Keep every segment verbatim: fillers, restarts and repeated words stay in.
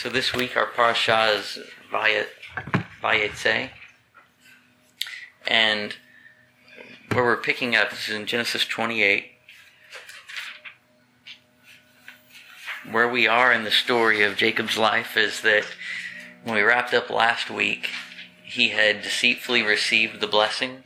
So this week our parashah is Vayet, Vayetze, and where we're picking up is in Genesis twenty-eight. Where we are in the story of Jacob's life is that when we wrapped up last week, he had deceitfully received the blessing,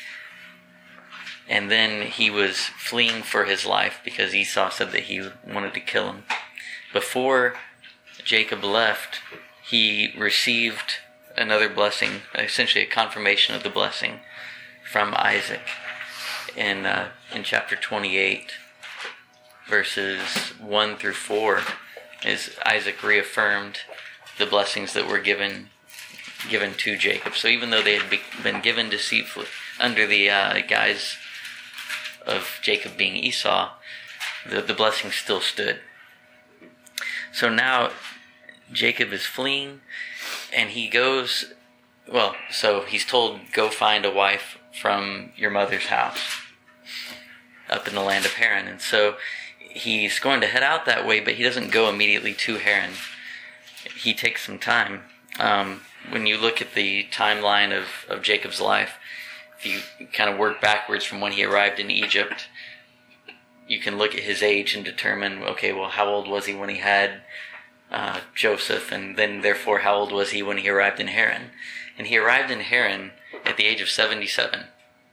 and then he was fleeing for his life because Esau said that he wanted to kill him. Before Jacob left, he received another blessing, essentially a confirmation of the blessing from Isaac in uh, in chapter twenty-eight, verses one through four, is Isaac reaffirmed the blessings that were given given to Jacob. So even though they had be, been given deceitfully under the uh, guise of Jacob being Esau, the, the blessing still stood. So now Jacob is fleeing, and he goes, well, so he's told, go find a wife from your mother's house up in the land of Haran. And so he's going to head out that way, but he doesn't go immediately to Haran. He takes some time. Um, when you look at the timeline of, of Jacob's life, if you kind of work backwards from when he arrived in Egypt, you can look at his age and determine, okay, well, how old was he when he had uh, Joseph, and then therefore how old was he when he arrived in Haran? And he arrived in Haran at the age of seventy-seven.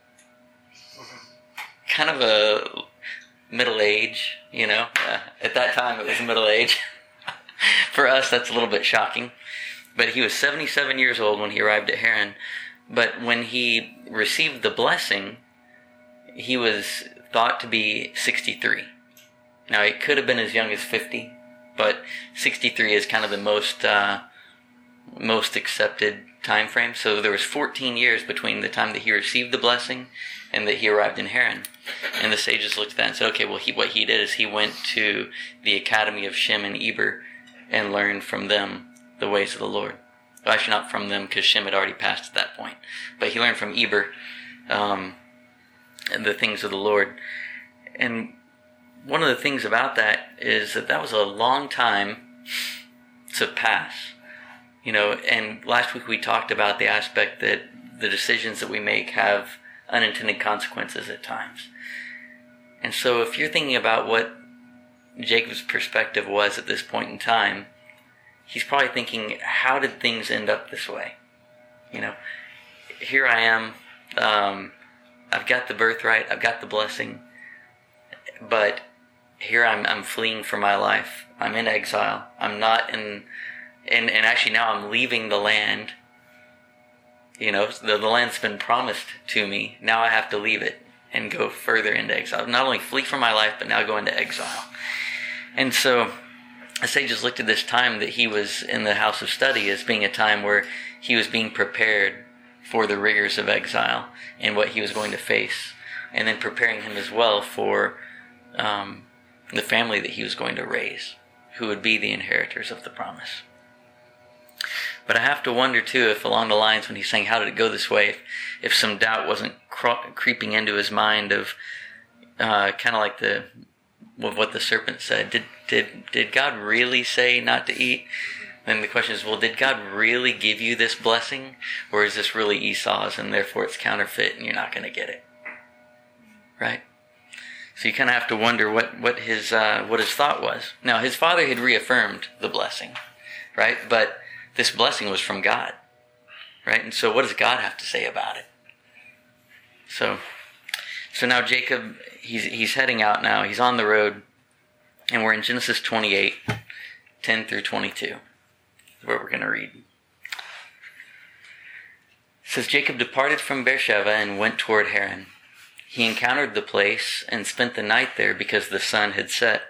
Kind of a middle age, you know. Uh, at that time, it was middle age. For us, that's a little bit shocking. But he was seventy-seven years old when he arrived at Haran. But when he received the blessing, he was thought to be sixty-three. Now, it could have been as young as fifty, but sixty-three is kind of the most uh, most accepted time frame. So there was fourteen years between the time that he received the blessing and that he arrived in Haran. And the sages looked at that and said, okay, well, he, what he did is he went to the academy of Shem and Eber and learned from them the ways of the Lord. Well, actually, not from them, because Shem had already passed at that point. But he learned from Eber um, the things of the Lord. And one of the things about that is that that was a long time to pass. You know, and last week we talked about the aspect that the decisions that we make have unintended consequences at times. And so if you're thinking about what Jacob's perspective was at this point in time, he's probably thinking, how did things end up this way? You know, here I am, um, I've got the birthright, I've got the blessing, but here I'm I'm fleeing for my life. I'm in exile. I'm not in, and, and actually now I'm leaving the land. You know, the, the land's been promised to me. Now I have to leave it and go further into exile. Not only flee for my life, but now go into exile. And so the sages looked at this time that he was in the house of study as being a time where he was being prepared for the rigors of exile and what he was going to face, and then preparing him as well for um, the family that he was going to raise, who would be the inheritors of the promise. But I have to wonder, too, if along the lines when he's saying, how did it go this way, if, if some doubt wasn't cro- creeping into his mind of uh, kind of like the of what the serpent said. Did did did God really say not to eat? Then the question is, well, did God really give you this blessing? Or is this really Esau's and therefore it's counterfeit and you're not going to get it? Right? So you kind of have to wonder what, what his uh, what his thought was. Now, his father had reaffirmed the blessing, right? But this blessing was from God, right? And so what does God have to say about it? So, so now Jacob, he's he's heading out now. He's on the road, and we're in Genesis twenty-eight, ten through twenty-two, where we're going to read. It says, Jacob departed from Beersheba and went toward Haran. He encountered the place and spent the night there because the sun had set.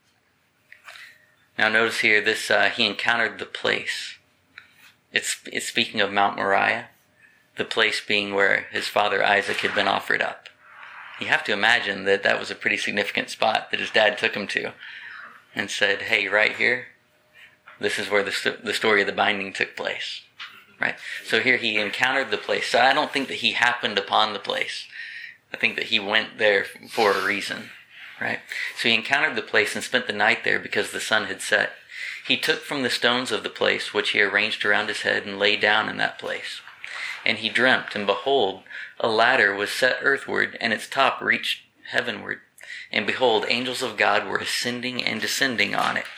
Now notice here, this uh, he encountered the place. It's, it's speaking of Mount Moriah, the place being where his father Isaac had been offered up. You have to imagine that that was a pretty significant spot that his dad took him to and said, hey, right here, this is where the, st- the story of the binding took place. Right? So here he encountered the place. So I don't think that he happened upon the place. I think that he went there for a reason. Right? So he encountered the place and spent the night there because the sun had set. He took from the stones of the place which he arranged around his head and lay down in that place. And he dreamt, and behold, a ladder was set earthward, and its top reached heavenward. And behold, angels of God were ascending and descending on it.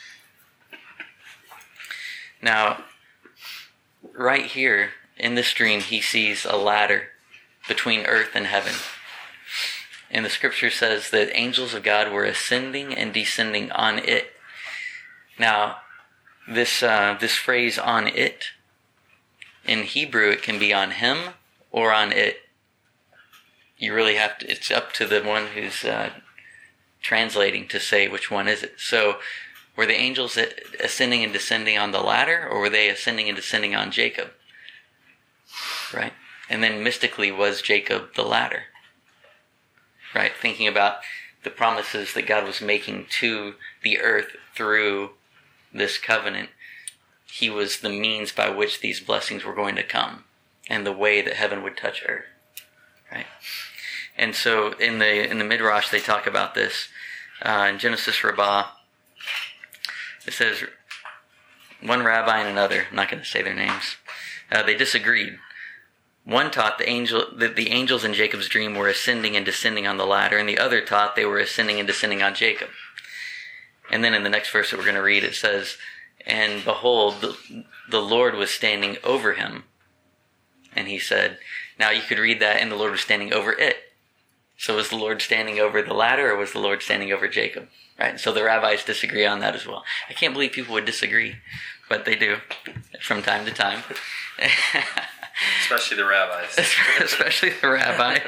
Now, right here in this dream, he sees a ladder between earth and heaven. And the scripture says that angels of God were ascending and descending on it. Now, this uh, this phrase "on it," in Hebrew, it can be on him or on it. You really have to, it's up to the one who's uh, translating to say which one is it. So, were the angels ascending and descending on the ladder, or were they ascending and descending on Jacob? Right? And then mystically, was Jacob the ladder? Right? Thinking about the promises that God was making to the earth through this covenant, he was the means by which these blessings were going to come, and the way that heaven would touch earth. Right? And so in the in the Midrash they talk about this. Uh, in Genesis Rabbah, it says, one rabbi and another, I'm not going to say their names, uh, they disagreed. One taught the angel that the angels in Jacob's dream were ascending and descending on the ladder, and the other taught they were ascending and descending on Jacob. And then in the next verse that we're going to read, it says, and behold, the, the Lord was standing over him. And he said, now you could read that, and the Lord was standing over it. So was the Lord standing over the ladder, or was the Lord standing over Jacob? Right? So the rabbis disagree on that as well. I can't believe people would disagree, but they do from time to time. Especially the rabbis. Especially the rabbis.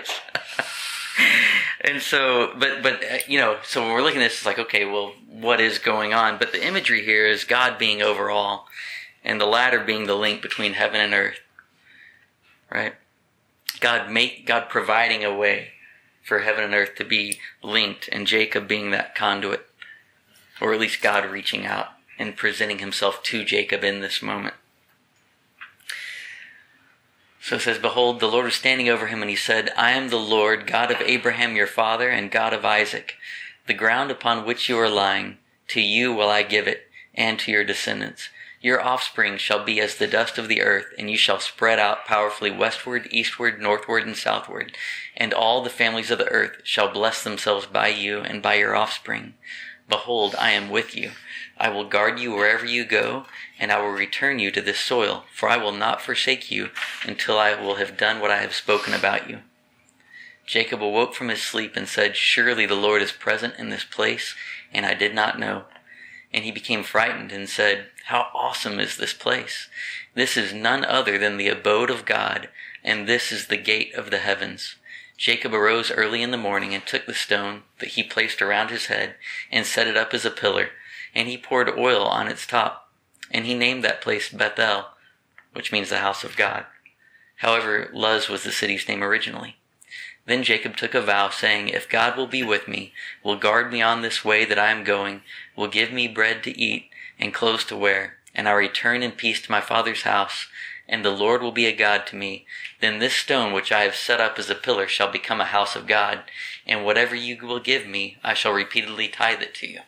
And so, but, but, you know, so when we're looking at this, it's like, okay, well, what is going on? But the imagery here is God being over all, and the ladder being the link between heaven and earth. Right? God make, God providing a way for heaven and earth to be linked, and Jacob being that conduit, or at least God reaching out and presenting himself to Jacob in this moment. So it says, behold, the Lord was standing over him, and he said, I am the Lord, God of Abraham your father, and God of Isaac. The ground upon which you are lying, to you will I give it, and to your descendants. Your offspring shall be as the dust of the earth, and you shall spread out powerfully westward, eastward, northward, and southward. And all the families of the earth shall bless themselves by you and by your offspring. Behold, I am with you. I will guard you wherever you go, and I will return you to this soil, for I will not forsake you until I will have done what I have spoken about you. Jacob awoke from his sleep and said, surely the Lord is present in this place, and I did not know. And he became frightened and said, how awesome is this place! This is none other than the abode of God, and this is the gate of the heavens. Jacob arose early in the morning and took the stone that he placed around his head and set it up as a pillar, and he poured oil on its top. And he named that place Bethel, which means the house of God. However, Luz was the city's name originally. Then Jacob took a vow, saying, if God will be with me, will guard me on this way that I am going, will give me bread to eat and clothes to wear, and I return in peace to my father's house, and the Lord will be a God to me, then this stone which I have set up as a pillar shall become a house of God, and whatever you will give me, I shall repeatedly tithe it to you.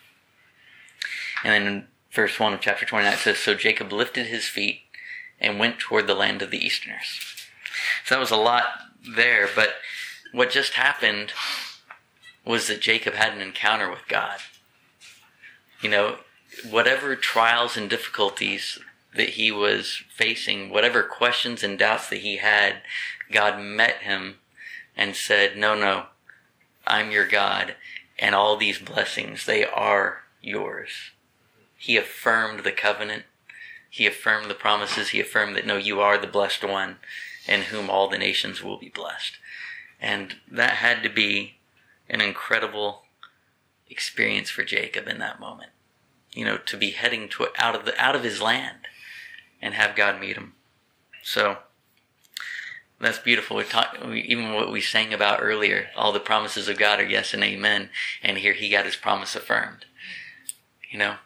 And then in verse one of chapter twenty-nine it says, so Jacob lifted his feet and went toward the land of the Easterners. So that was a lot there, but what just happened was that Jacob had an encounter with God. You know, whatever trials and difficulties that he was facing, whatever questions and doubts that he had, God met him and said, no, no, I'm your God, and all these blessings, they are yours. He affirmed the covenant. He affirmed the promises. He affirmed that, no, you are the blessed one, in whom all the nations will be blessed. And that had to be an incredible experience for Jacob in that moment. You know, to be heading to out of the out of his land and have God meet him. So that's beautiful. We talked, we, even what we sang about earlier, all the promises of God are yes and amen. And here he got his promise affirmed. You know?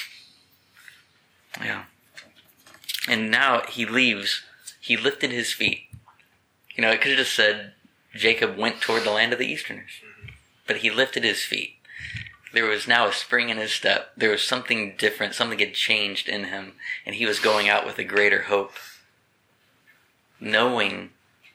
Yeah. And now he leaves. He lifted his feet. You know, it could have just said Jacob went toward the land of the Easterners. But he lifted his feet. There was now a spring in his step. There was something different. Something had changed in him. And he was going out with a greater hope. Knowing,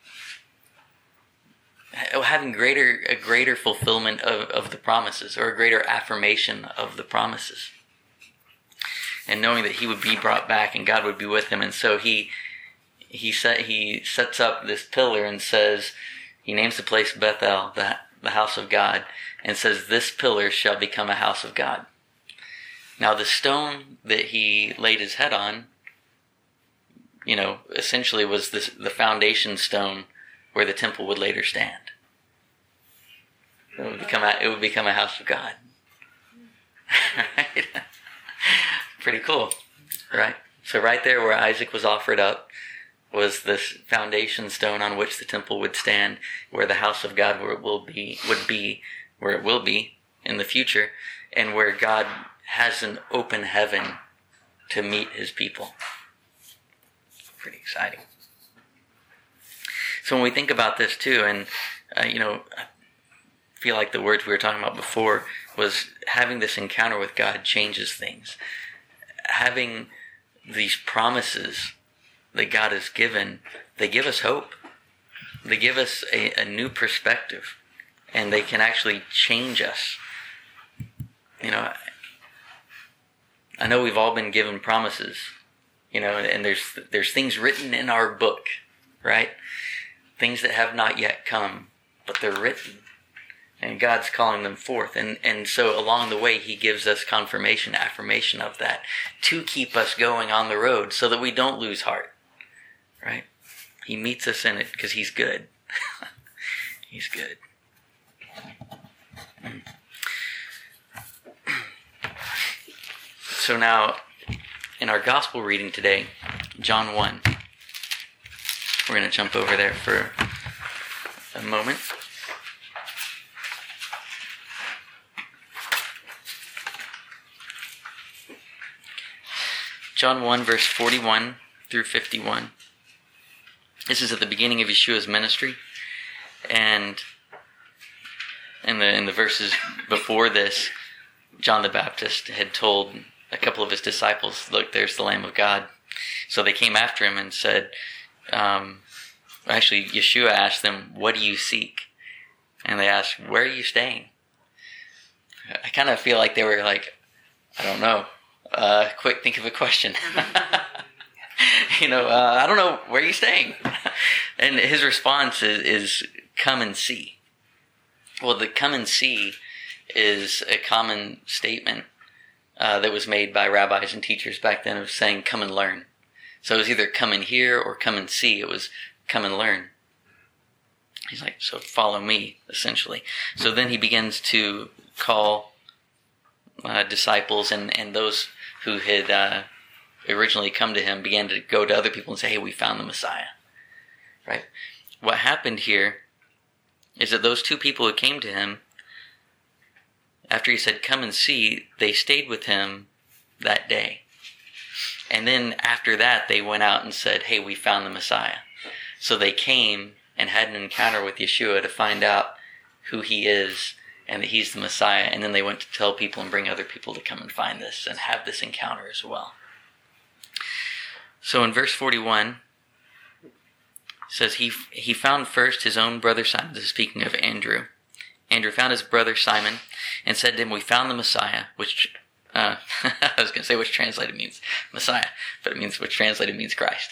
having greater a greater fulfillment of, of the promises, or a greater affirmation of the promises. And knowing that he would be brought back and God would be with him. And so he he set, he sets up this pillar and says, he names the place Bethel, the, the house of God, and says, this pillar shall become a house of God. Now the stone that he laid his head on, you know, essentially was this, the foundation stone where the temple would later stand. It would become a, it would become a house of God. Right? Pretty cool, right? So right there where Isaac was offered up was this foundation stone on which the temple would stand, where the house of God where it will be would be where it will be in the future, and where God has an open heaven to meet his people. Pretty exciting. So when we think about this too, and uh, you know, I feel like the words we were talking about before was having this encounter with God changes things. Having these promises that God has given, they give us hope. They give us a, a new perspective, and they can actually change us. You know, I know we've all been given promises, you know, and there's there's things written in our book, right? Things that have not yet come, but they're written. And God's calling them forth. And, and so along the way, he gives us confirmation, affirmation of that to keep us going on the road so that we don't lose heart. Right? He meets us in it because he's good. He's good. So now, in our gospel reading today, John one. We're going to jump over there for a moment. John one, verse forty-one through fifty-one. This is at the beginning of Yeshua's ministry. And in the in the verses before this, John the Baptist had told a couple of his disciples, look, there's the Lamb of God. So they came after him and said, um, actually, Yeshua asked them, what do you seek? And they asked, where are you staying? I kind of feel like they were like, I don't know. Uh, quick, think of a question. you know, uh, I don't know, where are you staying? And his response is, is, come and see. Well, the come and see is a common statement uh, that was made by rabbis and teachers back then of saying, come and learn. So it was either come and hear or come and see. It was come and learn. He's like, so follow me, essentially. So then he begins to call uh, disciples and, and those who had uh, originally come to him began to go to other people and say, hey, we found the Messiah. Right? What happened here is that those two people who came to him, after he said, come and see, they stayed with him that day. And then after that, they went out and said, hey, we found the Messiah. So they came and had an encounter with Yeshua to find out who he is and that he's the Messiah. And then they went to tell people and bring other people to come and find this and have this encounter as well. So in verse forty-one, it says, he he found first his own brother Simon. This is speaking of Andrew. Andrew found his brother Simon and said to him, we found the Messiah, which, uh, I was going to say which translated means Messiah, but it means, which translated means Christ.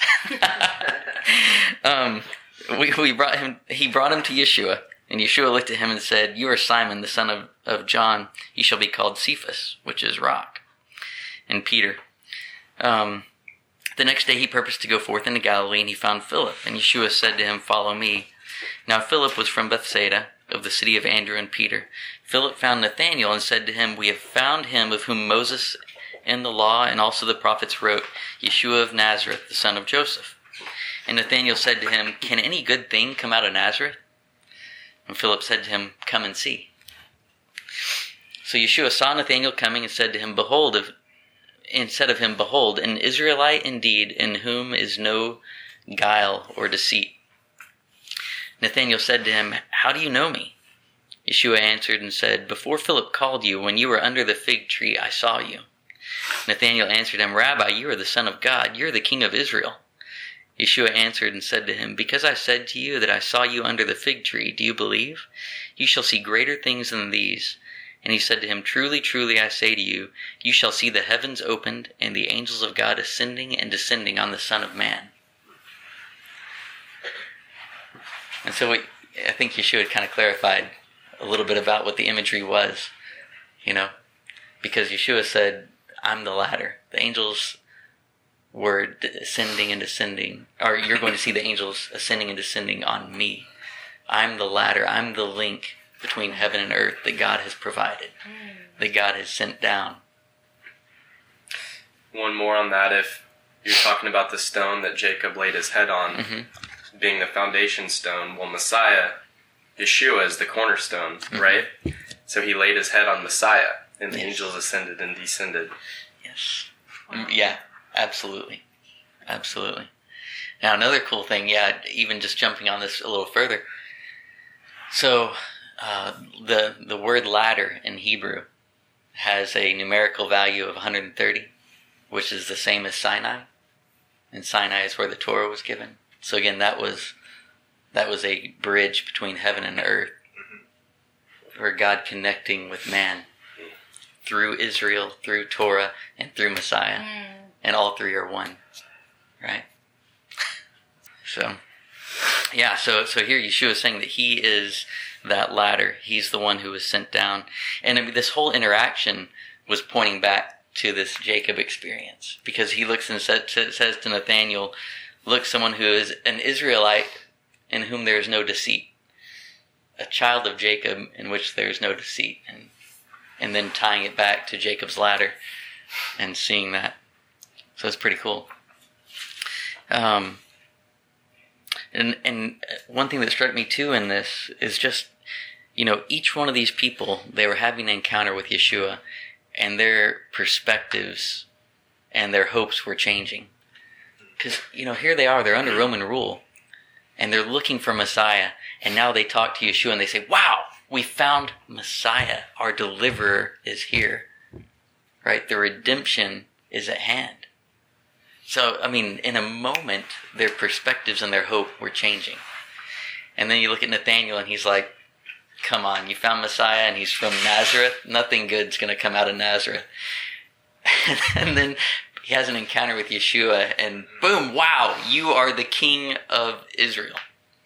um, we, we brought him, he brought him to Yeshua, and Yeshua looked at him and said, you are Simon, the son of, of John. You shall be called Cephas, which is rock. And Peter. Um, the next day he purposed to go forth into Galilee, and he found Philip. And Yeshua said to him, follow me. Now Philip was from Bethsaida, of the city of Andrew and Peter. Philip found Nathanael and said to him, we have found him of whom Moses and the law and also the prophets wrote, Yeshua of Nazareth, the son of Joseph. And Nathanael said to him, can any good thing come out of Nazareth? And Philip said to him, come and see. So Yeshua saw Nathanael coming and said to him, behold, if, and said of him, behold, an Israelite indeed, in whom is no guile or deceit. Nathanael said to him, how do you know me? Yeshua answered and said, "Before Philip called you, when you were under the fig tree, I saw you." Nathanael answered him, "Rabbi, you are the Son of God. You are the King of Israel." Yeshua answered and said to him, "Because I said to you that I saw you under the fig tree, do you believe? You shall see greater things than these." And he said to him, "Truly, truly, I say to you, you shall see the heavens opened and the angels of God ascending and descending on the Son of Man." And so we, I think Yeshua had kind of clarified a little bit about what the imagery was, you know, because Yeshua said, "I'm the ladder." The angels were ascending and descending, or you're going to see the angels ascending and descending on me. I'm the ladder. I'm the link between heaven and earth that God has provided, that God has sent down. One more on that. If you're talking about the stone that Jacob laid his head on, mm-hmm. being the foundation stone, well, Messiah, Yeshua, is the cornerstone, mm-hmm. right? So he laid his head on Messiah, and the yes. angels ascended and descended. Yes. Wow. Yeah, absolutely. Absolutely. Now, another cool thing, yeah, even just jumping on this a little further. So, uh, the the word ladder in Hebrew has a numerical value of one hundred thirty, which is the same as Sinai. And Sinai is where the Torah was given. So again, that was that was a bridge between heaven and earth, for God connecting with man through Israel, through Torah, and through Messiah. Mm. And all three are one, right? So, yeah, so so here Yeshua is saying that he is that ladder. He's the one who was sent down. And I mean, this whole interaction was pointing back to this Jacob experience, because he looks and says to Nathanael, "Look, someone who is an Israelite in whom there is no deceit, a child of Jacob in which there is no deceit," and and then tying it back to Jacob's ladder and seeing that. So it's pretty cool. Um, and and one thing that struck me too in this is just, you know, each one of these people, they were having an encounter with Yeshua, and their perspectives and their hopes were changing. Because, you know, here they are, they're under Roman rule, and they're looking for Messiah, and now they talk to Yeshua and they say, "Wow, we found Messiah. Our deliverer is here." Right? The redemption is at hand. So, I mean, in a moment, their perspectives and their hope were changing. And then you look at Nathanael and he's like, "Come on, you found Messiah and he's from Nazareth? Nothing good's going to come out of Nazareth." And then he has an encounter with Yeshua and boom, wow, you are the King of Israel.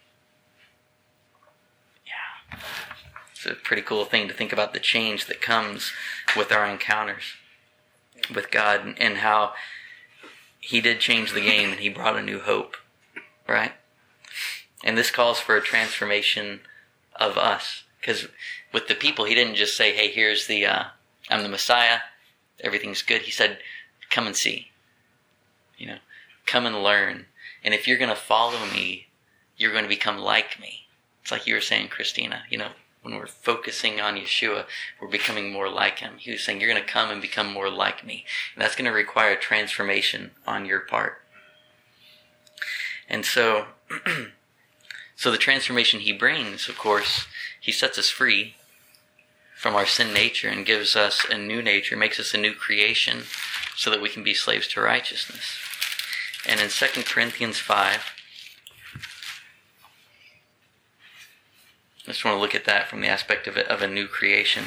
Yeah. It's a pretty cool thing to think about, the change that comes with our encounters with God, and how he did change the game and he brought a new hope, right? And this calls for a transformation of us, because with the people, he didn't just say, "Hey, here's the, uh, I'm the Messiah, everything's good." He said, "Come and see, you know, come and learn. And if you're going to follow me, you're going to become like me." It's like you were saying, Christina, you know, when we're focusing on Yeshua, we're becoming more like him. He was saying, you're going to come and become more like me. And that's going to require transformation on your part. And so, so the transformation he brings, of course, he sets us free from our sin nature and gives us a new nature, makes us a new creation so that we can be slaves to righteousness. And in Second Corinthians five, I just want to look at that from the aspect of a, of a new creation.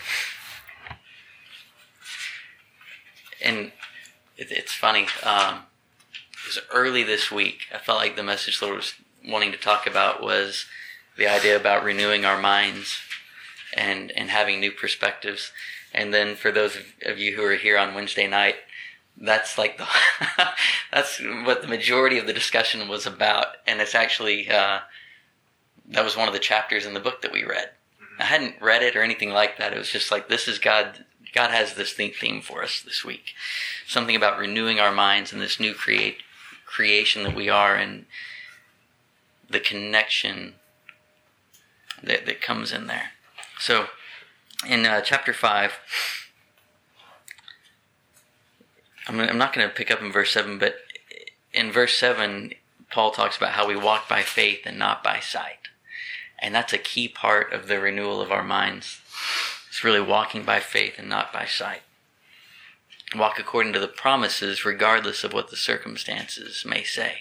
And it, it's funny, um, it was early this week, I felt like the message the Lord was wanting to talk about was the idea about renewing our minds and, and having new perspectives. And then for those of, of you who are here on Wednesday night, that's like the that's what the majority of the discussion was about. And it's actually... Uh, That was one of the chapters in the book that we read. I hadn't read it or anything like that. It was just like, this is God. God has this theme for us this week. Something about renewing our minds and this new create creation that we are, and the connection that, that comes in there. So, in uh, chapter five, I'm, I'm not going to pick up in verse seven, but in verse seven, Paul talks about how we walk by faith and not by sight. And that's a key part of the renewal of our minds. It's really walking by faith and not by sight. Walk according to the promises regardless of what the circumstances may say.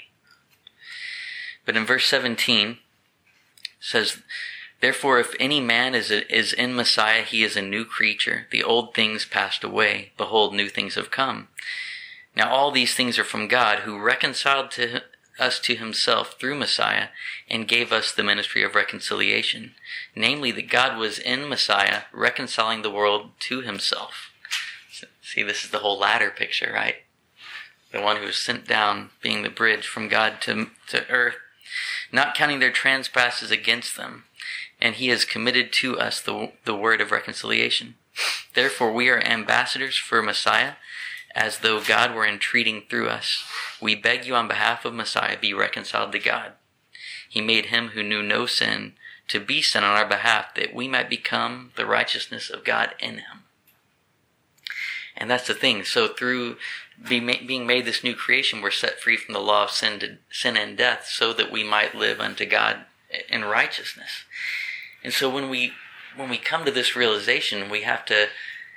But in verse seventeen, it says, therefore, if any man is is in Messiah, he is a new creature. The old things passed away. Behold, new things have come. Now all these things are from God, who reconciled to us to himself through Messiah and gave us the ministry of reconciliation. Namely, that God was in Messiah reconciling the world to himself. See, this is the whole ladder picture, right? The one who was sent down being the bridge from God to, to earth, not counting their trespasses against them. And he has committed to us the, the word of reconciliation. Therefore, we are ambassadors for Messiah, as though God were entreating through us. We beg you on behalf of Messiah, be reconciled to God. He made him who knew no sin to be sin on our behalf, that we might become the righteousness of God in him. And that's the thing. So through being made this new creation, we're set free from the law of sin, to, sin and death, so that we might live unto God in righteousness. And so when we when we come to this realization, we have to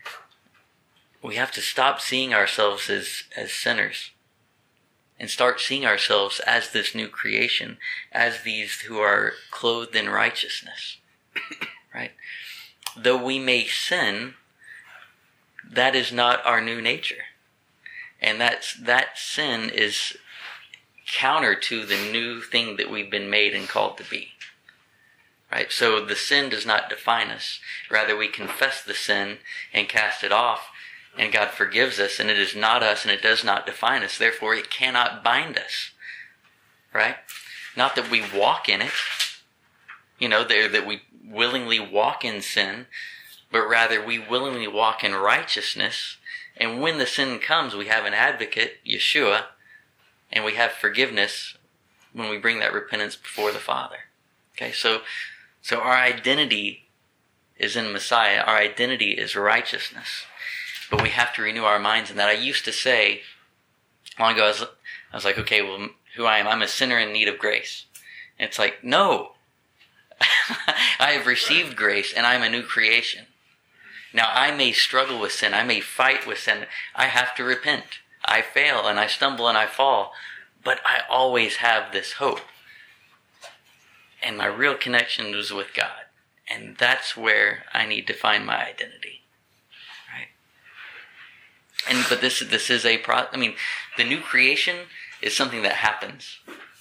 we have to stop seeing ourselves as, as sinners and start seeing ourselves as this new creation, as these who are clothed in righteousness. Right? Though we may sin, that is not our new nature. And that's, that sin is counter to the new thing that we've been made and called to be. Right? So the sin does not define us. Rather, we confess the sin and cast it off, and God forgives us, and it is not us, and it does not define us. Therefore, it cannot bind us. Right? Not that we walk in it, you know, that we willingly walk in sin, but rather we willingly walk in righteousness. And when the sin comes, we have an advocate, Yeshua, and we have forgiveness when we bring that repentance before the Father. Okay, so so our identity is in Messiah. Our identity is righteousness. But we have to renew our minds in that. I used to say, long ago, I was, I was like, okay, well, who I am, I'm a sinner in need of grace. And it's like, no. I have received grace, and I'm a new creation. Now, I may struggle with sin. I may fight with sin. I have to repent. I fail, and I stumble, and I fall. But I always have this hope. And my real connection is with God. And that's where I need to find my identity. Right? And but this this is a pro. I mean, the new creation is something that happens.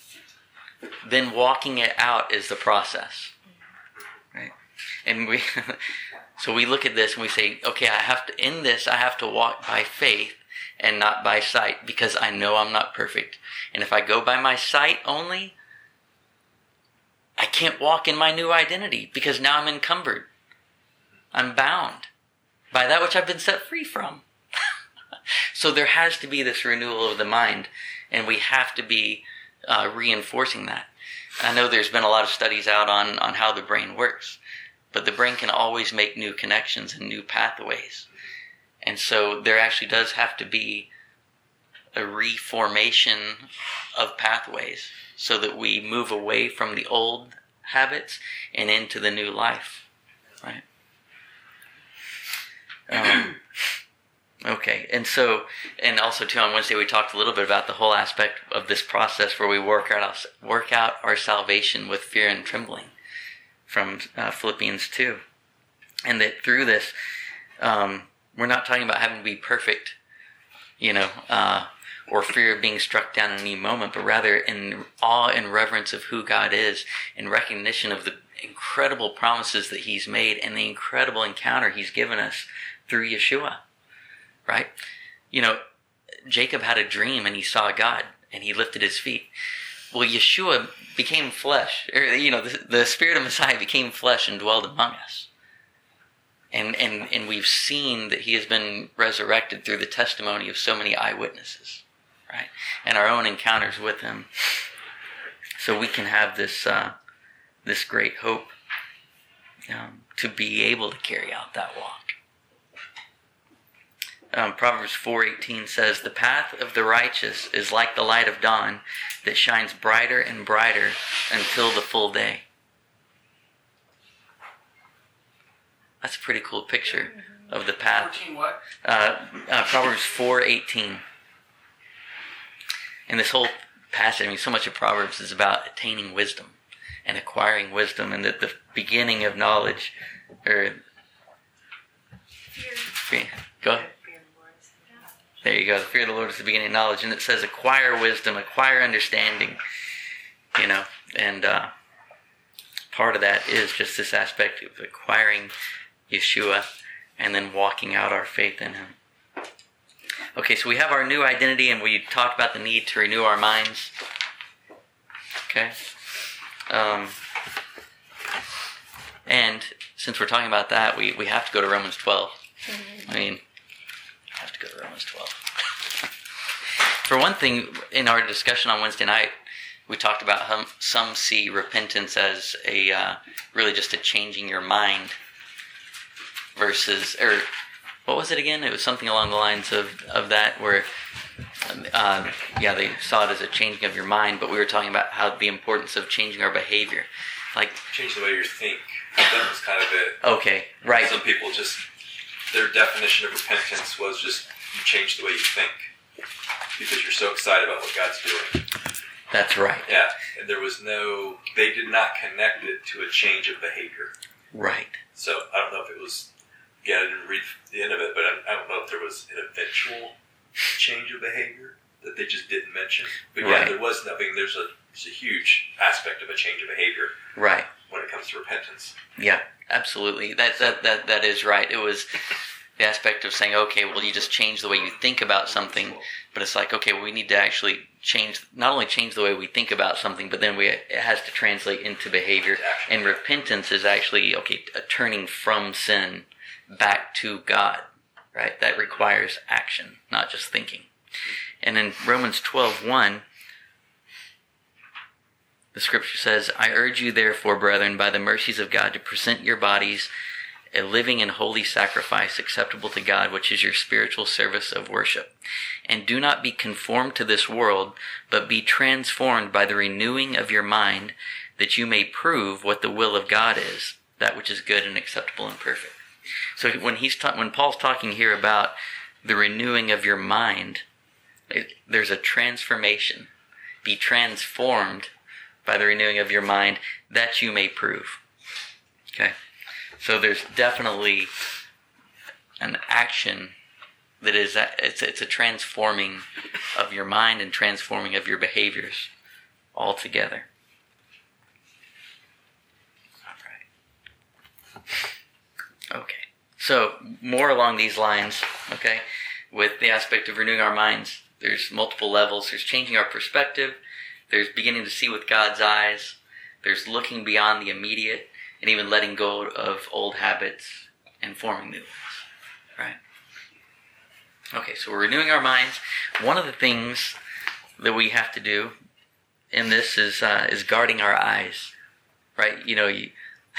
Then walking it out is the process. Right? And we so we look at this and we say, okay, I have to in this I have to walk by faith and not by sight, because I know I'm not perfect. And if I go by my sight only, I can't walk in my new identity, because now I'm encumbered. I'm bound by that which I've been set free from. So there has to be this renewal of the mind, and we have to be uh, reinforcing that. I know there's been a lot of studies out on, on how the brain works, but the brain can always make new connections and new pathways. And so there actually does have to be a reformation of pathways so that we move away from the old habits and into the new life, right? Um, okay, and so, and also too, on Wednesday we talked a little bit about the whole aspect of this process where we work out work out our salvation with fear and trembling, from uh, Philippians two, and that through this, um, we're not talking about having to be perfect, you know, uh, or fear of being struck down in any moment, but rather in awe and reverence of who God is, in recognition of the incredible promises that He's made and the incredible encounter He's given us through Yeshua, right? You know, Jacob had a dream and he saw God and he lifted his feet. Well, Yeshua became flesh, or, you know, the, the Spirit of Messiah became flesh and dwelled among us. And, and, and we've seen that He has been resurrected through the testimony of so many eyewitnesses, right? And our own encounters with Him. So we can have this, uh, this great hope, um, to be able to carry out that walk. Um, Proverbs four eighteen says, "The path of the righteous is like the light of dawn that shines brighter and brighter until the full day." That's a pretty cool picture of the path. fourteen what? Uh, uh, Proverbs four eighteen. And this whole passage, I mean, so much of Proverbs is about attaining wisdom and acquiring wisdom, and that the beginning of knowledge, or Fear. go. Fear of the Lord is the beginning. There you go. The fear of the Lord is the beginning of knowledge, and it says acquire wisdom, acquire understanding. You know, and uh, part of that is just this aspect of acquiring Yeshua and then walking out our faith in Him. Okay, so we have our new identity, and we talked about the need to renew our minds. Okay. Um, and since we're talking about that, we, we have to go to Romans twelve. Mm-hmm. I mean, we have to go to Romans twelve. For one thing, in our discussion on Wednesday night, we talked about how some see repentance as a uh, really just a changing your mind versus, or what was it again? It was something along the lines of, of that where, uh, yeah, they saw it as a changing of your mind, but we were talking about how the importance of changing our behavior. Like, change the way you think. That was kind of it. Okay, right. Some people just, their definition of repentance was just you change the way you think because you're so excited about what God's doing. That's right. Yeah, and there was no, they did not connect it to a change of behavior. Right. So I don't know if it was, again, I didn't read the end of it, but I, I don't know if there was an eventual change of behavior that they just didn't mention. But yeah, right. there was nothing, there's a, there's a huge aspect of a change of behavior. Right. When it comes to repentance. Yeah, absolutely. That that that that is right. It was the aspect of saying, okay, well, you just change the way you think about something, but it's like, okay, well, we need to actually change, not only change the way we think about something, but then we it has to translate into behavior. And repentance is actually, okay, a turning from sin back to God, right? That requires action, not just thinking. And in Romans twelve one, the scripture says, I urge you therefore, brethren, by the mercies of God, to present your bodies a living and holy sacrifice acceptable to God, which is your spiritual service of worship. And do not be conformed to this world, but be transformed by the renewing of your mind, that you may prove what the will of God is, that which is good and acceptable and perfect. So when he's ta- when Paul's talking here about the renewing of your mind, it, there's a transformation. Be transformed by the renewing of your mind, that you may prove. Okay? So there's definitely an action that is, it's, it's a transforming of your mind and transforming of your behaviors all together. All right. Okay. So more along these lines, okay, with the aspect of renewing our minds, there's multiple levels. There's changing our perspective. There's beginning to see with God's eyes. There's looking beyond the immediate and even letting go of old habits and forming new ones. Right? Okay, so we're renewing our minds. One of the things that we have to do in this is uh, is guarding our eyes. Right? You know, you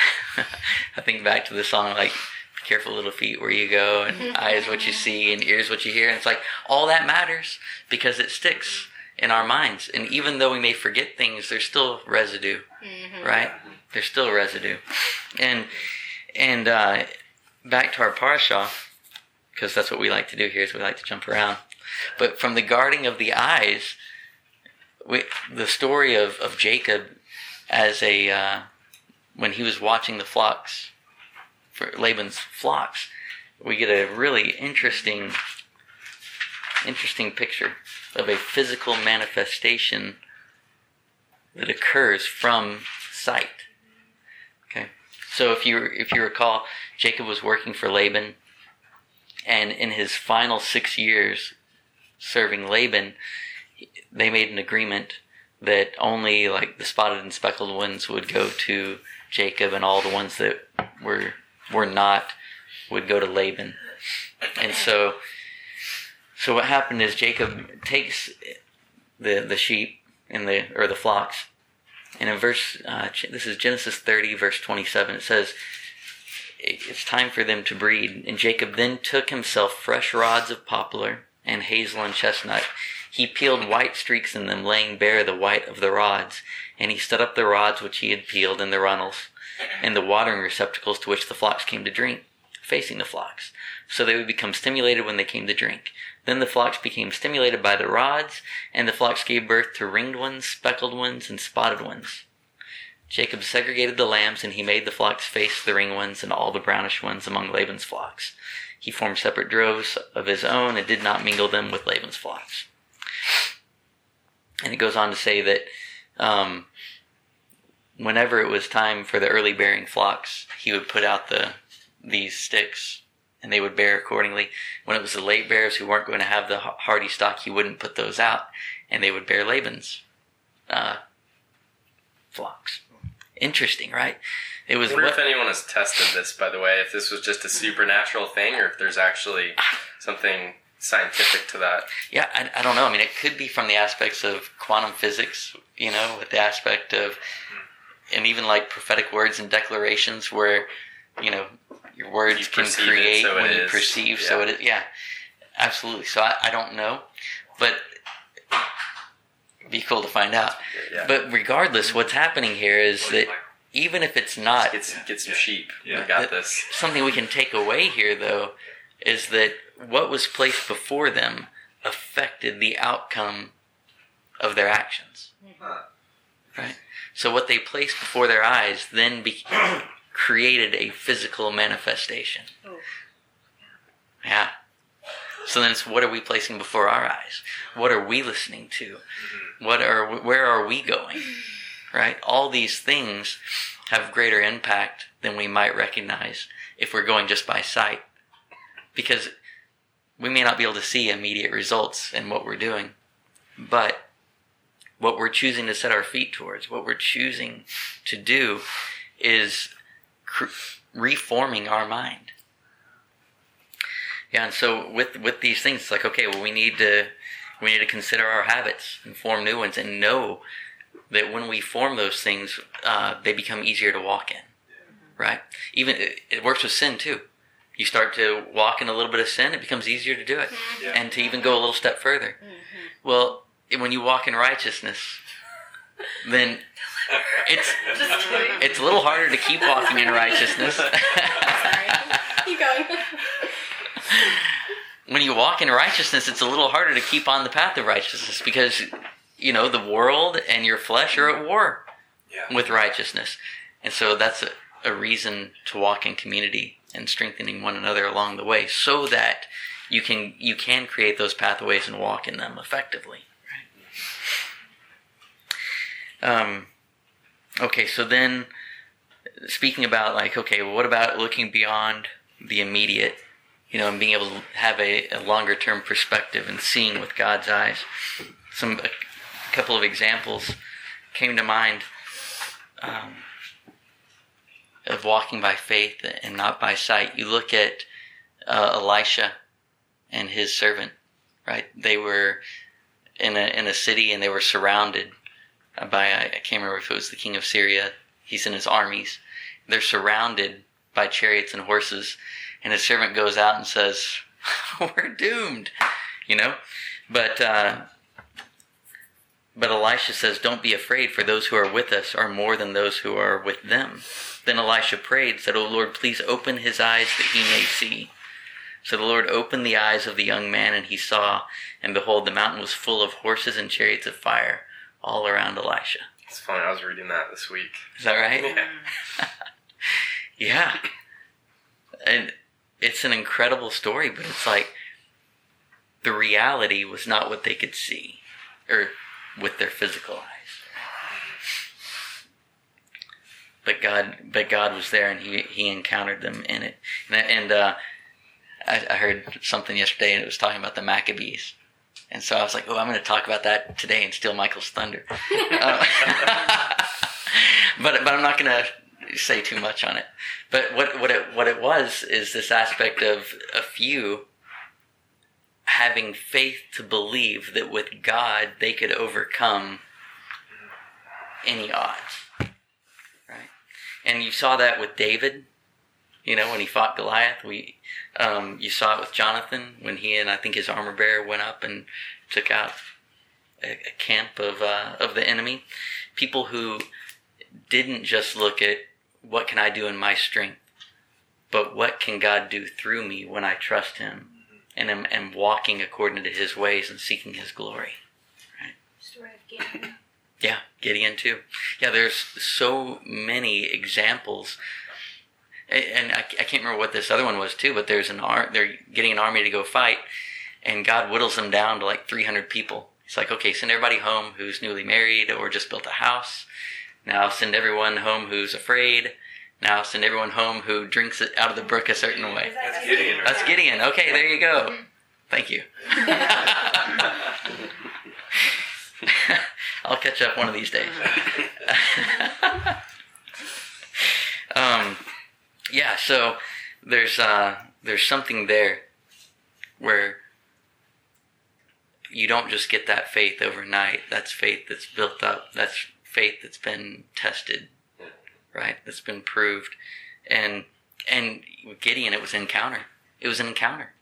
I think back to the song, like, be careful little feet where you go, and eyes what you see, and ears what you hear. And it's like, all that matters because it sticks in our minds. And even though we may forget things, there's still residue, mm-hmm. right? There's still residue. And and uh, back to our parasha, because that's what we like to do here, is we like to jump around. But from the guarding of the eyes, we, the story of, of Jacob as a, uh, when he was watching the flocks, for Laban's flocks, we get a really interesting, interesting picture of a physical manifestation that occurs from sight. Okay, so if you if you recall, Jacob was working for Laban, and in his final six years serving Laban, they made an agreement that only like the spotted and speckled ones would go to Jacob, and all the ones that were were not would go to Laban. And so, so what happened is Jacob takes the the sheep and the or the flocks. And in verse, uh, this is Genesis thirty, verse twenty-seven, it says, it's time for them to breed. And Jacob then took himself fresh rods of poplar and hazel and chestnut. He peeled white streaks in them, laying bare the white of the rods. And he set up the rods which he had peeled in the runnels, and the watering receptacles to which the flocks came to drink. facing the flocks, so they would become stimulated when they came to drink. Then the flocks became stimulated by the rods, and the flocks gave birth to ringed ones, speckled ones, and spotted ones. Jacob segregated the lambs, and he made the flocks face the ringed ones and all the brownish ones among Laban's flocks. He formed separate droves of his own and did not mingle them with Laban's flocks. And it goes on to say that um, whenever it was time for the early bearing flocks, he would put out the these sticks, and they would bear accordingly. When it was the late bearers who weren't going to have the hardy stock, he wouldn't put those out, and they would bear Laban's uh, flocks. Interesting, right? It was. I wonder what, if anyone has tested this, by the way, if this was just a supernatural thing or if there's actually something scientific to that. Yeah, I, I don't know. I mean, it could be from the aspects of quantum physics, you know, with the aspect of, and even like prophetic words and declarations where, you know, your words You can perceive it, create so it when you is. perceive, Yeah. so it is. Yeah, absolutely. So I, I don't know, but it'd be cool to find out. Yeah. But regardless, what's happening here is that even if it's not Get, some- get some sheep. Yeah. We got That- this. something we can take away here, though, is that what was placed before them affected the outcome of their actions. Huh. Right? So what they placed before their eyes then be- created a physical manifestation. Oh. Yeah. So then it's what are we placing before our eyes? What are we listening to? What are where are we going? Right? All these things have greater impact than we might recognize if we're going just by sight. Because we may not be able to see immediate results in what we're doing, but what we're choosing to set our feet towards, what we're choosing to do is cr- reforming our mind. Yeah, and so with with these things, it's like, okay, well, we need to we need to consider our habits and form new ones, and know that when we form those things, uh, they become easier to walk in. Right? Even it, it works with sin too. You start to walk in a little bit of sin, it becomes easier to do it, Yeah. and to even go a little step further. Well, when you walk in righteousness, then it's Just kidding. it's a little harder to keep walking in righteousness. Sorry. Keep going. When you walk in righteousness, it's a little harder to keep on the path of righteousness because, you know, the world and your flesh are at war Yeah. with righteousness. And so that's a, a reason to walk in community and strengthening one another along the way so that you can you can create those pathways and walk in them effectively. Right? Um, okay, so then speaking about like, okay, well, what about looking beyond the immediate, you know, and being able to have a, a longer term perspective and seeing with God's eyes? Some a couple of examples came to mind. Um, of walking by faith and not by sight. You look at uh, Elisha and his servant, right? They were in a in a city and they were surrounded by, I can't remember if it was the king of Syria. He's in his armies. They're surrounded by chariots and horses, and his servant goes out and says, we're doomed, you know? But, uh, but Elisha says, don't be afraid, for those who are with us are more than those who are with them. Then Elisha prayed, said, O Lord, please open his eyes that he may see. So the Lord opened the eyes of the young man, and he saw, and behold, the mountain was full of horses and chariots of fire all around Elisha. It's funny, I was reading that this week. Is that right? Yeah. Yeah. And it's an incredible story, but it's like the reality was not what they could see, or with their physical eyes. But God, but God was there, and He He encountered them in it. And, and uh, I, I heard something yesterday, and it was talking about the Maccabees. And so I was like, "Oh, I'm going to talk about that today and steal Michael's thunder." uh, but but I'm not going to say too much on it. But what what it what it was is this aspect of a few having faith to believe that with God they could overcome any odds. And you saw that with David, you know, when he fought Goliath. We, um, you saw it with Jonathan when he and I think his armor bearer went up and took out a, a camp of uh, of the enemy. People who didn't just look at what can I do in my strength, but what can God do through me when I trust him and am, am walking according to his ways and seeking his glory? Right? Story of Gideon. Yeah, Gideon too. Yeah, there's so many examples. And I, I can't remember what this other one was too, but there's an ar- they're getting an army to go fight, and God whittles them down to like three hundred people. He's like, okay, send everybody home who's newly married or just built a house. Now send everyone home who's afraid. Now send everyone home who drinks it out of the brook a certain way. That's Gideon. Right? That's Gideon. Okay, there you go. Thank you. I'll catch up one of these days. um, yeah, so there's uh, there's something there where you don't just get that faith overnight. That's faith that's built up. That's faith that's been tested, right? That's been proved. And and with Gideon, it was an encounter. It was an encounter.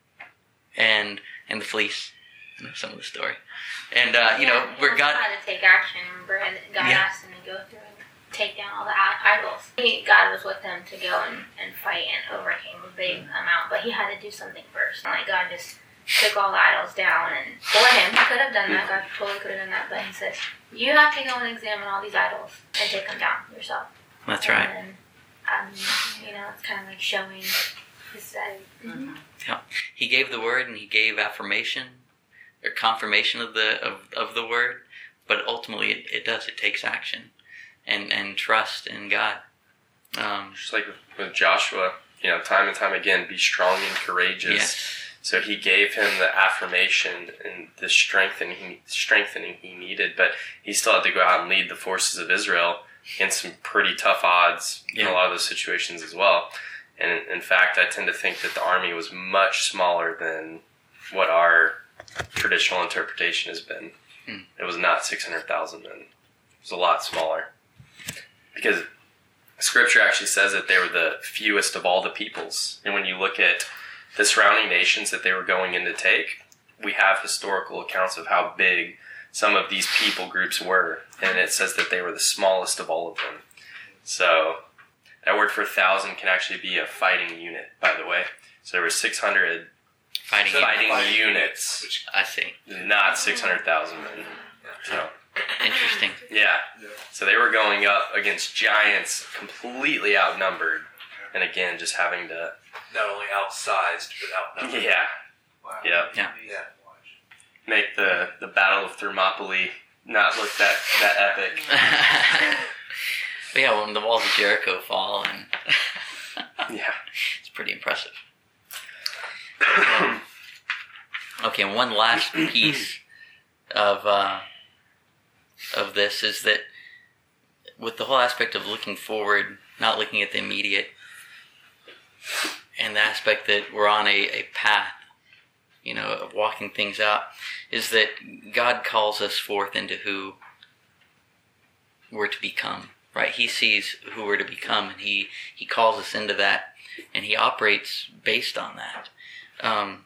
And and the fleece. You know, some of the story. And, uh, you know, where God... had to take action, remember? And God Yeah. asked him to go through and take down all the i- idols. He, God was with him to go and, and fight and overcame a big amount, but he had to do something first. Like, God just took all the idols down, and for him, he could have done that. God totally could have done that, but he said, you have to go and examine all these idols and take them down yourself. That's right. And then, um, you know, it's kind of like showing his side. Mm-hmm. Yeah. He gave the word and he gave affirmation or confirmation of the of, of the word, but ultimately it, it does. It takes action and, and trust in God. Um, Just like with Joshua, you know, time and time again, be strong and courageous. yes. So he gave him the affirmation and the strengthening, strengthening he needed, but he still had to go out and lead the forces of Israel against some pretty tough odds in Yeah. a lot of those situations as well. And in fact, I tend to think that the army was much smaller than what our traditional interpretation has been. Hmm. It was not six hundred thousand men. It was a lot smaller. Because Scripture actually says that they were the fewest of all the peoples. And when you look at the surrounding nations that they were going in to take, we have historical accounts of how big some of these people groups were. And it says that they were the smallest of all of them. So that word for thousand can actually be a fighting unit, by the way. So there were six hundred Fighting. fighting Fighting units, Which, I see. not six hundred thousand men. So, Interesting. yeah. yeah. So they were going up against giants, completely outnumbered. And again, just having to, Not only outsized, but outnumbered. yeah, Wow. yeah, Yeah. Yeah. make the, the Battle of Thermopylae not look that, that epic. But yeah, when the walls of Jericho fall, and Yeah. it's pretty impressive. Um, okay, and one last piece of uh, of this is that with the whole aspect of looking forward, not looking at the immediate, and the aspect that we're on a, a path, you know, of walking things out, is that God calls us forth into who we're to become, right? He sees who we're to become, and he, he calls us into that, and he operates based on that. Um,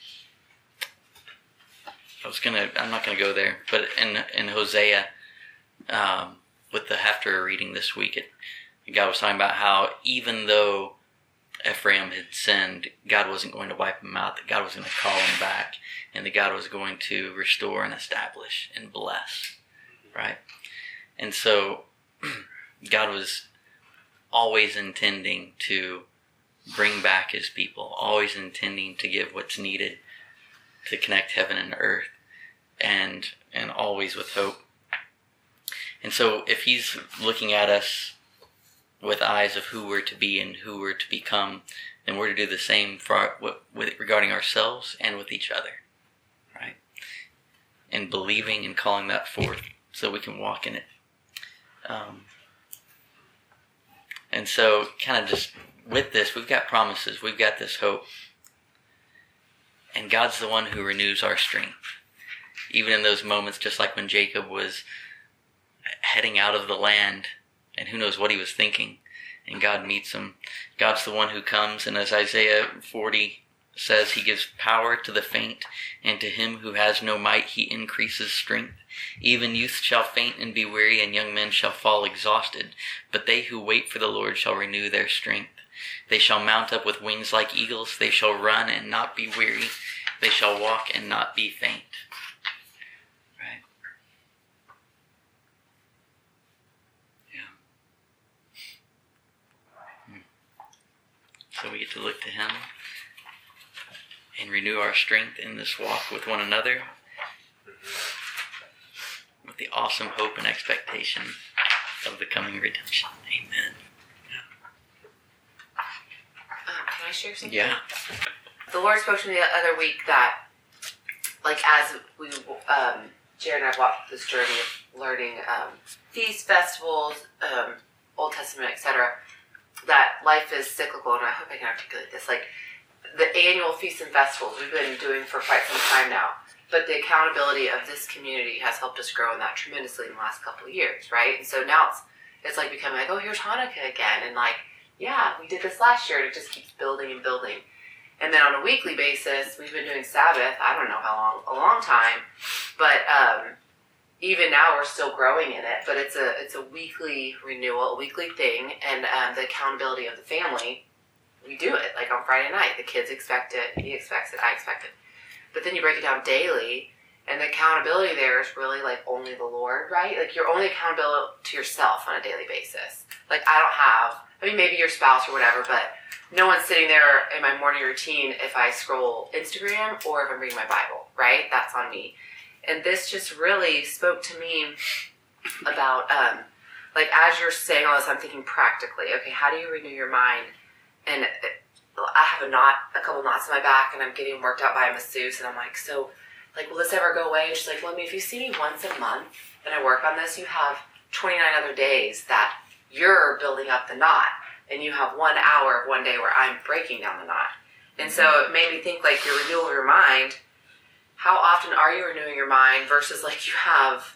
I was gonna, I'm not gonna go there, but in in Hosea, um, with the Hefter reading this week, it, God was talking about how even though Ephraim had sinned, God wasn't going to wipe him out, that God was going to call him back, and that God was going to restore and establish and bless, right? And so God was always intending to bring back his people, always intending to give what's needed to connect heaven and earth, and and always with hope. And so if he's looking at us with eyes of who we're to be and who we're to become, then we're to do the same for our, with, with regarding ourselves and with each other, right? And believing and calling that forth so we can walk in it. Um, and so kind of just with this, we've got promises, we've got this hope. And God's the one who renews our strength. Even in those moments, just like when Jacob was heading out of the land, and who knows what he was thinking, and God meets him. God's the one who comes, and as Isaiah forty says, he gives power to the faint, and to him who has no might he increases strength. Even youth shall faint and be weary, and young men shall fall exhausted. But they who wait for the Lord shall renew their strength. They shall mount up with wings like eagles. They shall run and not be weary. They shall walk and not be faint. Right? Yeah. Hmm. So we get to look to him and renew our strength in this walk with one another, with the awesome hope and expectation of the coming redemption. Amen. Um, can I share something? Yeah. The Lord spoke to me the other week that, like, as we, um, Jared and I walked this journey of learning um, feasts, festivals, um, Old Testament, et cetera, that life is cyclical, and I hope I can articulate this. Like, the annual feasts and festivals we've been doing for quite some time now, but the accountability of this community has helped us grow in that tremendously in the last couple of years, right? And so now it's it's like becoming like, oh, here's Hanukkah again, and like, yeah, we did this last year, and it just keeps building and building. And then on a weekly basis, we've been doing Sabbath, I don't know how long, a long time, but um, even now we're still growing in it, but it's a it's a weekly renewal, a weekly thing, and um, the accountability of the family, we do it, like on Friday night, the kids expect it, he expects it, I expect it. But then you break it down daily, and the accountability there is really like only the Lord, right? Like you're only accountable to yourself on a daily basis. Like I don't have, I mean maybe your spouse or whatever, but no one's sitting there in my morning routine if I scroll Instagram or if I'm reading my Bible, right? That's on me. And this just really spoke to me about, um, like as you're saying all this, I'm thinking practically, okay, how do you renew your mind? And I have a knot, a couple knots in my back, and I'm getting worked out by a masseuse, and I'm like, so, like, will this ever go away? And she's like, well, I mean, if you see me once a month and I work on this, you have twenty-nine other days that you're building up the knot, and you have one hour of one day where I'm breaking down the knot. And so it made me think, like, your renewal of your mind, how often are you renewing your mind versus, like, you have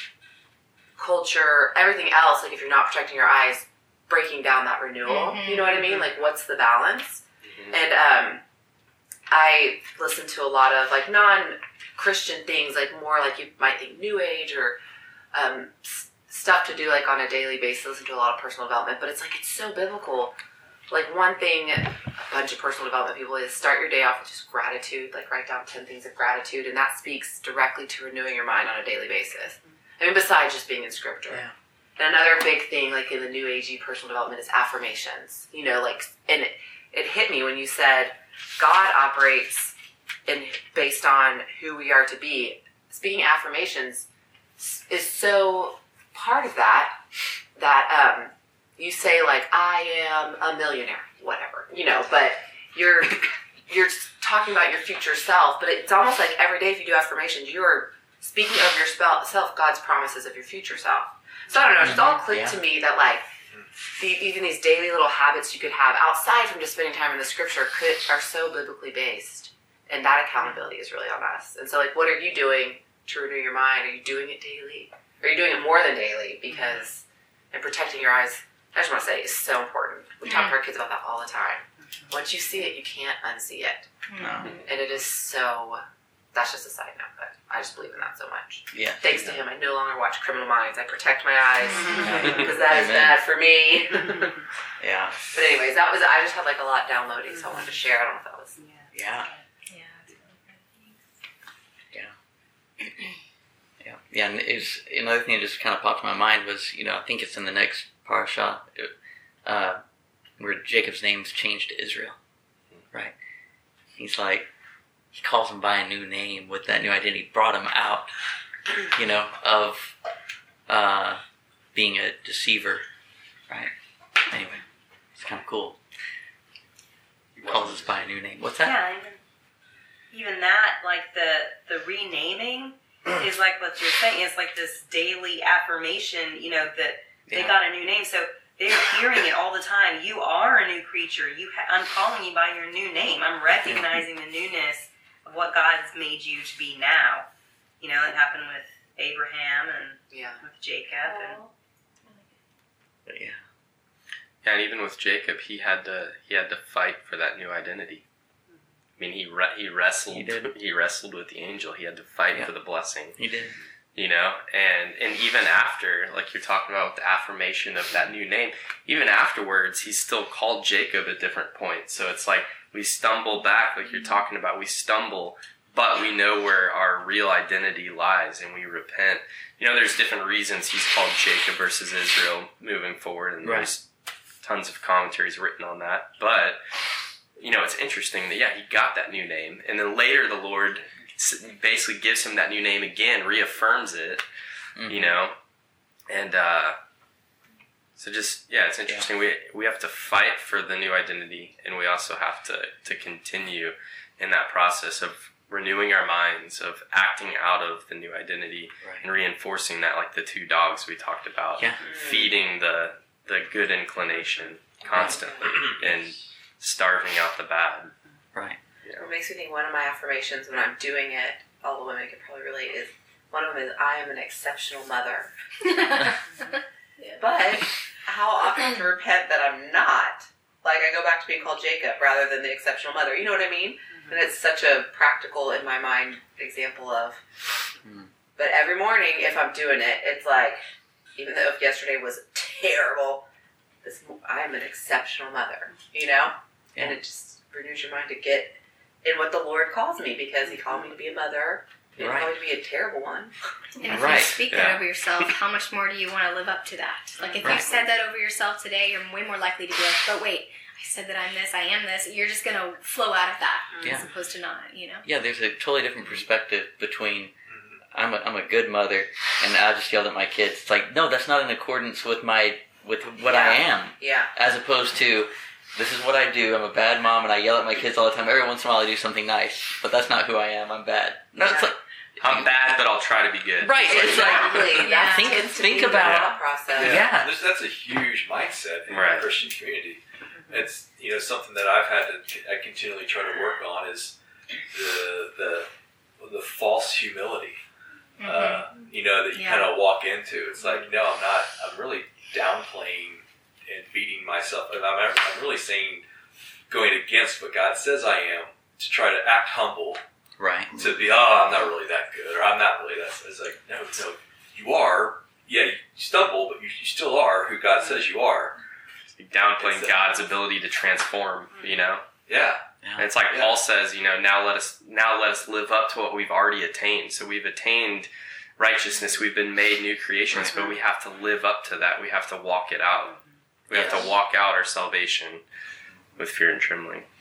culture, everything else, like, if you're not protecting your eyes, breaking down that renewal, mm-hmm. You know what I mean? Like, what's the balance? Mm-hmm. And um, I listen to a lot of, like, non-Christian things, like, more like you might think New Age or um, s- stuff to do, like, on a daily basis. Listen to a lot of personal development, but it's, like, it's so biblical. Like, one thing a bunch of personal development people is start your day off with just gratitude, like, write down ten things of gratitude, and that speaks directly to renewing your mind on a daily basis. I mean, besides just being in scripture. Yeah. And another big thing, like in the New Agey personal development, is affirmations. You know, like, and it, it hit me when you said God operates in based on who we are to be. Speaking affirmations is so part of that, that um, you say, like, I am a millionaire, whatever, you know, but you're you're talking about your future self, but it's almost like every day if you do affirmations, you're speaking of yourself, God's promises of your future self. So I don't know, it just all clicked yeah. to me that, like, the, even these daily little habits you could have outside from just spending time in the scripture could are so biblically based. And that accountability is really on us. And so, like, what are you doing to renew your mind? Are you doing it daily? Are you doing it more than daily? Because, and protecting your eyes, I just want to say, is so important. We talk to our kids about that all the time. Once you see it, you can't unsee it. No. And it is so, that's just a side note, but I just believe in that so much. Yeah. Thanks to him, I no longer watch Criminal Minds. I protect my eyes because that is bad for me. Yeah. But anyways, that was, I just had like a lot downloading, so I wanted to share. I don't know if that was. Yeah. Yeah. Yeah. Yeah. Yeah. And it's, another thing that just kind of popped in my mind was, you know, I think it's in the next parasha, uh, where Jacob's name's changed to Israel. Right? He's like, he calls him by a new name with that new identity, brought him out, you know, of uh, being a deceiver, right? Anyway, it's kind of cool. He calls us by a new name. What's that? Yeah, even, even that, like the the renaming is like what you're saying. It's like this daily affirmation, you know, that they Yeah. got a new name. So they're hearing it all the time. You are a new creature. You, ha- I'm calling you by your new name. I'm recognizing the newness of what God's made you to be now. You know, it happened with Abraham and Yeah. with Jacob. And But yeah. Yeah, and even with Jacob, he had to he had to fight for that new identity. I mean, he re- he wrestled He did. he wrestled with the angel. He had to fight Yeah. for the blessing. He did. You know, and and even after, like you're talking about with the affirmation of that new name, even afterwards, he's still called Jacob at different points. So it's like we stumble back, like you're talking about, we stumble, but we know where our real identity lies, and we repent. You know, there's different reasons he's called Jacob versus Israel moving forward, and Right. there's tons of commentaries written on that. But, you know, it's interesting that, yeah, he got that new name, and then later the Lord basically gives him that new name again, reaffirms it, mm-hmm. you know, and uh, so just, yeah, it's interesting. Yeah. We we have to fight for the new identity, and we also have to, to continue in that process of renewing our minds, of acting out of the new identity, right. and reinforcing that, like the two dogs we talked about, yeah. feeding the the good inclination constantly and starving out the bad. Right. Yeah. It makes me think one of my affirmations when I'm doing it, all the women can probably relate, is one of them is, I am an exceptional mother. Yeah. But how often to repent that I'm not? Like, I go back to being called Jacob rather than the exceptional mother. You know what I mean? Mm-hmm. And it's such a practical, in my mind, example of... Mm. But every morning, if I'm doing it, it's like, even though if yesterday was terrible, this, I am an exceptional mother, you know? Yeah. And it just renews your mind to get in what the Lord calls me, because he called me to be a mother. He didn't right. call me to be a terrible one. And if right. you speak yeah. that over yourself, how much more do you want to live up to that? Like, if right. you said that over yourself today, you're way more likely to be like, but wait, I said that I'm this, I am this. You're just going to flow out of that, yeah. as opposed to not, you know? Yeah, there's a totally different perspective between I'm a, I'm a good mother and I just yelled at my kids. It's like, no, that's not in accordance with my with what yeah. I am. Yeah. As opposed to, this is what I do. I'm a bad mom and I yell at my kids all the time. Every once in a while I do something nice, but that's not who I am. I'm bad. No, yeah. it's like, I'm bad, but I'll try to be good. right. It's Exactly. like, Yeah. think, Tends to think be the about thought process. Yeah. yeah. There's, that's a huge mindset in Right. the Christian community. It's, you know, something that I've had to, I continually try to work on is the the the false humility. Mm-hmm. Uh, you know, that you Yeah. kind of walk into. It's like, no, I'm not. I'm really downplaying and beating myself. I'm, I'm really saying, going against what God says I am, to try to act humble. Right. To be, oh, I'm not really that good, or I'm not really that. It's like, no, no, you are. Yeah, you stumble, but you, you still are who God says you are. Downplaying It's, uh, God's ability to transform, you know? Yeah. And it's like Yeah. Paul says, you know, now let us now let us live up to what we've already attained. So we've attained righteousness, we've been made new creations, mm-hmm. but we have to live up to that. We have to walk it out. We Yes. have to walk out our salvation with fear and trembling.